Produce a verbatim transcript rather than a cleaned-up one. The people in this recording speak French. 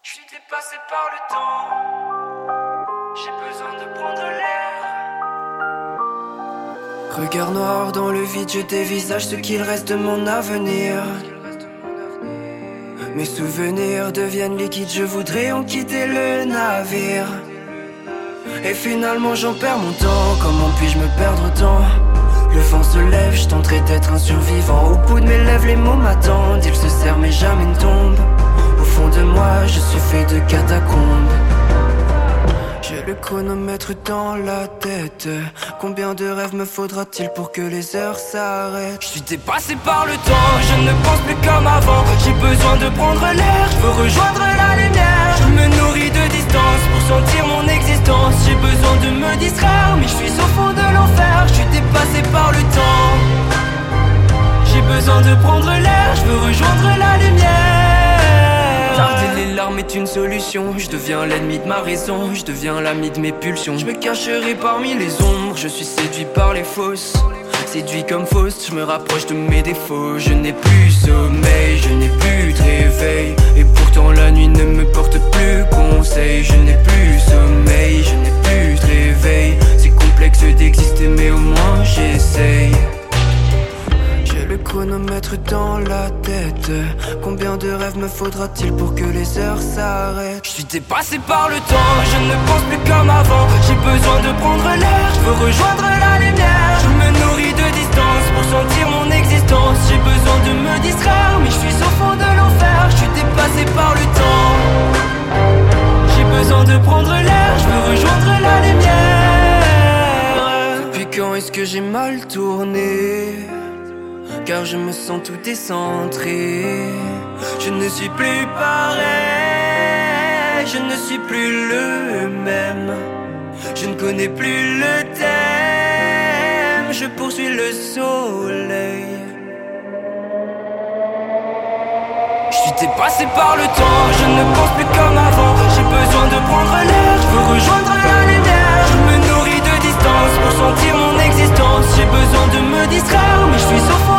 Je suis dépassé par le temps. J'ai besoin de prendre l'air. Regard noir dans le vide, je dévisage ce qu'il reste de mon avenir. Mes souvenirs deviennent liquides, je voudrais en quitter le navire. Et finalement j'en perds mon temps, comment puis-je me perdre autant? Le vent se lève, je tenterai d'être un survivant. Au bout de mes lèvres les mots m'attendent, ils se serrent mais jamais ne tombent. Au fond de moi je suis fait de catacombes. J'ai le chronomètre dans la tête. Combien de rêves me faudra-t-il pour que les heures s'arrêtent? Je suis dépassé par le temps, je ne pense plus comme avant. J'ai besoin de prendre l'air, je veux rejoindre la lumière. Je me nourris de distance pour sentir mon existence. J'ai besoin de me distraire, mais je suis au fond de l'enfer. Je suis dépassé par le temps. J'ai besoin de prendre l'air, je veux rejoindre la lumière. Tarder les larmes est une solution. Je deviens l'ennemi de ma raison, je deviens l'ami de mes pulsions. Je me cacherai parmi les ombres, je suis séduit par les fausses. Séduit comme fausse, je me rapproche de mes défauts. Je n'ai plus sommeil, je n'ai plus de réveil. Et pourtant la nuit ne me porte plus conseil. Je n'ai plus sommeil, je n'ai plus de réveil. C'est complexe d'exister mais au moins j'essaye. Le chronomètre dans la tête. Combien de rêves me faudra-t-il pour que les heures s'arrêtent? Je suis dépassé par le temps, je ne pense plus comme avant. J'ai besoin de prendre l'air, je veux rejoindre la lumière. Je me nourris de distance pour sentir mon existence. J'ai besoin de me distraire, mais je suis au fond de l'enfer. Je suis dépassé par le temps. J'ai besoin de prendre l'air, je veux rejoindre la lumière. Depuis quand est-ce que j'ai mal tourné? Car je me sens tout décentré. Je ne suis plus pareil, je ne suis plus le même. Je ne connais plus le thème, je poursuis le soleil. Je suis dépassé par le temps, je ne pense plus comme avant. J'ai besoin de prendre l'air, je veux rejoindre la lumière. Je me nourris de distance pour sentir mon existence. J'ai besoin de me distraire, mais je suis au fond